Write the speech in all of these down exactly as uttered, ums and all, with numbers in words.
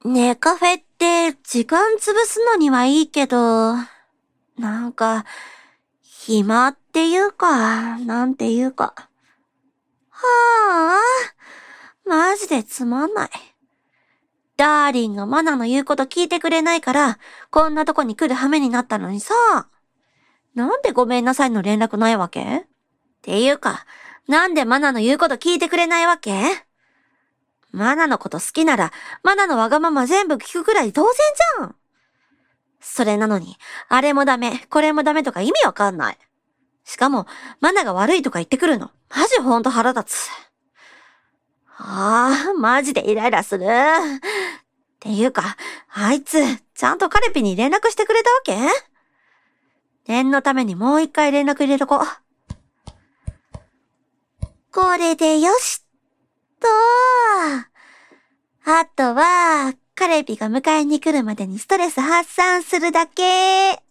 ネカフェって時間潰すのにはいいけど、なんか、暇っていうか、なんていうか。はあ、マジでつまんない。ダーリンがマナの言うこと聞いてくれないから、こんなとこに来る羽目になったのにさ、なんでごめんなさいの連絡ないわけ？っていうか、なんでマナの言うこと聞いてくれないわけ？マナのこと好きなら、マナのわがまま全部聞くくらい当然じゃん。それなのに、あれもダメ、これもダメとか意味わかんない。しかも、マナが悪いとか言ってくるの。マジほんと腹立つ。ああ、マジでイライラする。っていうか、あいつ、ちゃんとカレピに連絡してくれたわけ？念のためにもう一回連絡入れとこう。これでよしと。あとは、カレピが迎えに来るまでにストレス発散するだけ。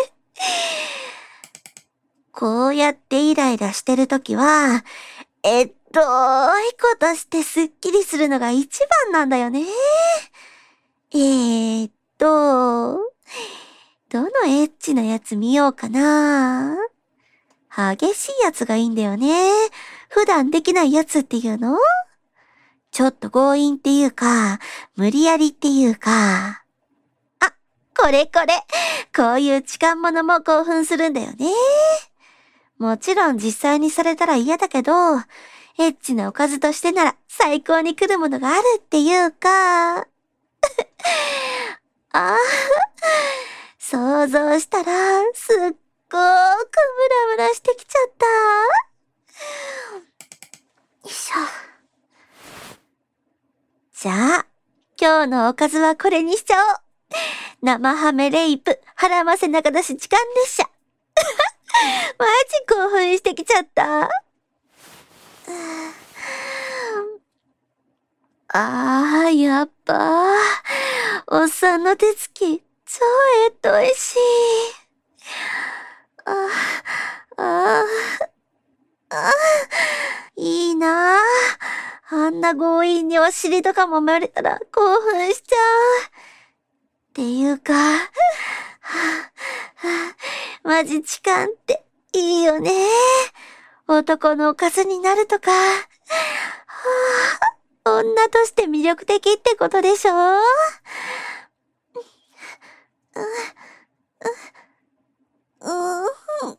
こうやってイライラしてるときは、えっと、いことしてスッキリするのが一番なんだよね。えーっと、どのエッチなやつ見ようかな。激しいやつがいいんだよね。普段できないやつっていうの？ちょっと強引っていうか、無理やりっていうか。あ、これこれ。こういう痴漢者も興奮するんだよね。もちろん実際にされたら嫌だけど、エッチなおかずとしてなら最高に来るものがあるっていうか。ああ、想像したらすっごーくムラムラしてきちゃった。よいしょ。じゃあ、今日のおかずはこれにしちゃおう。生ハメレイプ、腹ませ中出し痴漢列車。マジ興奮してきちゃった。ああ、やっぱ、おっさんの手つき、超えっといしい。ああ、ああ、ああ、いいなあ。あんな強引にお尻とかもまれたら興奮しちゃう。っていうか、はあはあ、マジ痴漢っていいよね。男のおかずになるとか、はあ、女として魅力的ってことでしょ？う、う、う、うん。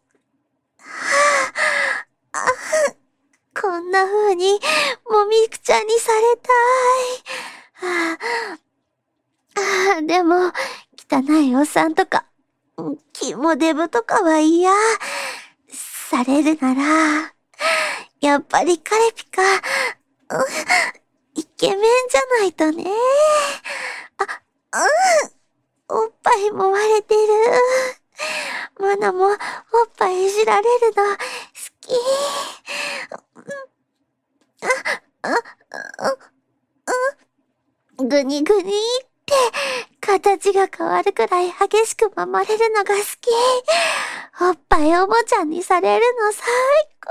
こんな風に、もみくちゃにされたい。はあ、はあ、でも、汚いおっさんとか、キモデブとかは嫌。されるなら、やっぱりカレピか、イケメンじゃないとね。あ、うん、おっぱいも割れてる。マナもおっぱいいじられるの好き。あ、あ、あ、あ、ぐにぐにって形が変わるくらい激しく揉まれるのが好き。おっぱいおもちゃにされるの最高。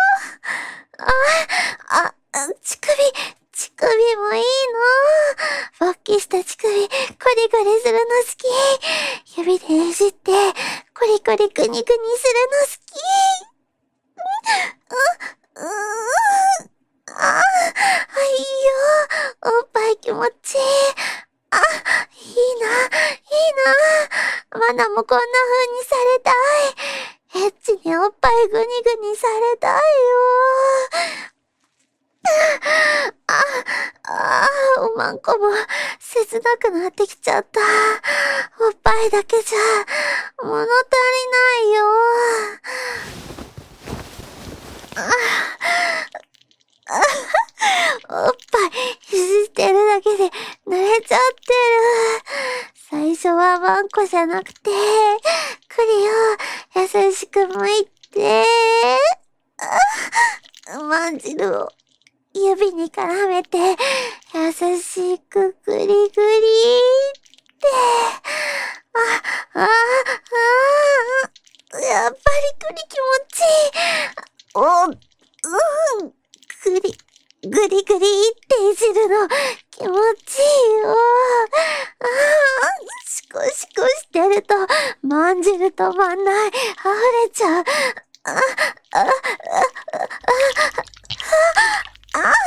あ、あ、乳首、乳首もいいの。勃起した乳首、コリコリするの好き。指でいじって、コリコリグニグニするの好き。う、うーん。あ、いいよ。おっぱい気持ちいい。あ、いいな、いいな。マナもこんな風にされたい。エッチにおっぱいグニグニされたいよ。あ、あ、おまんこも切なくなってきちゃった。おっぱいだけじゃ物足りないよ。あ、あ、おっぱいいじってるだけで濡れちゃってる。最初はワンコじゃなくて、栗を優しく剥いて、あ、まんじるを指に絡めて、優しくグリグリって、あ、あ、あ、あ、やっぱり栗気持ちいい。お、うん、グリ、グリグリっていじるの気持ちいいよ。 しくしてると、まんじる止まんない。溢れちゃう。あ、あ、あ、あ、あ、あ、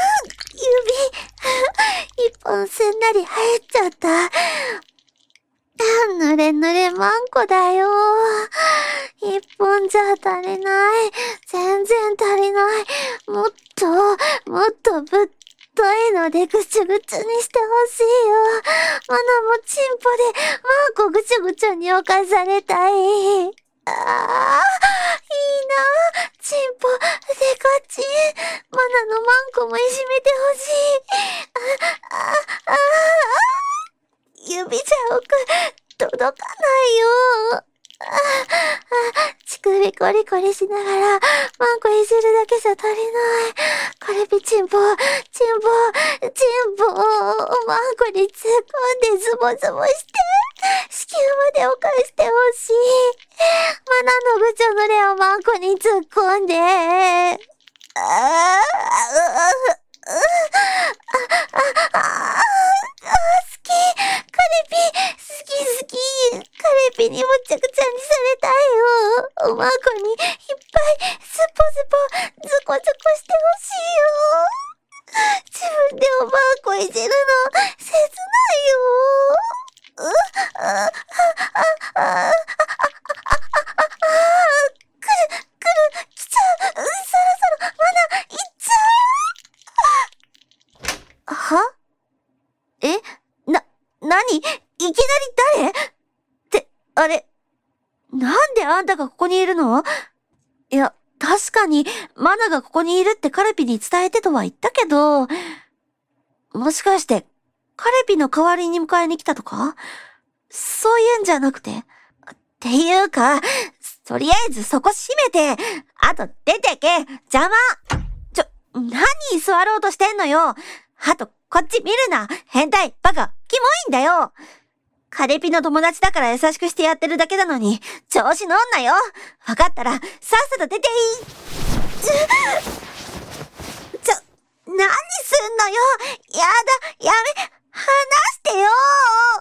指、一本すんなり入っちゃった。ぬれぬれまんこだよ。一本じゃ足りない。全然足りない。もっと、もっとぶっといのでぐちゅぐちゅにしてほしいよ。マナもチンポでマンコぐちゅぐちゅに侵されたい。ああ、いいな。チンポ、デカチン。マナのマンコもいじめてほしい。あ、あ、あ、あ、指じゃ奥、届かないよ。ああ、乳首コリコリしながら、マンコいじるだけじゃ足りない。カレピチンポ、チンポ、チンポ、マンコに突っ込んでズボズボして、子宮まで犯してほしい。マナのぐちょ濡れをマンコに突っ込んで。ああ、ああ、ああ、好き。カレピ、好き好き。カレピにもちゃくちゃにされたいよ。おまんこにいっぱいスポスポ、ズコズコしてほしいよ。自分でおまんこいじるの、切ないよ。う、あ、あ、あ、あ、あ、あ、来る、来る、来ちゃう。そろそろ、マナ、行っちゃう。は？え？な、なに？いきなり誰？って、あれ、なんであんたがここにいるの？いや、確かに、マナがここにいるってカレピに伝えてとは言ったけど、もしかして、カレピの代わりに迎えに来たとか？そういうんじゃなくて？っていうか、とりあえずそこ閉めて、あと出てけ、邪魔！ちょ、何座ろうとしてんのよ！あと、こっち見るな！変態、バカ、キモいんだよ！カレピの友達だから優しくしてやってるだけなのに、調子乗んなよ！わかったら、さっさと出ていい！ちょ、何すんのよ！やだ、やめ、離してよー！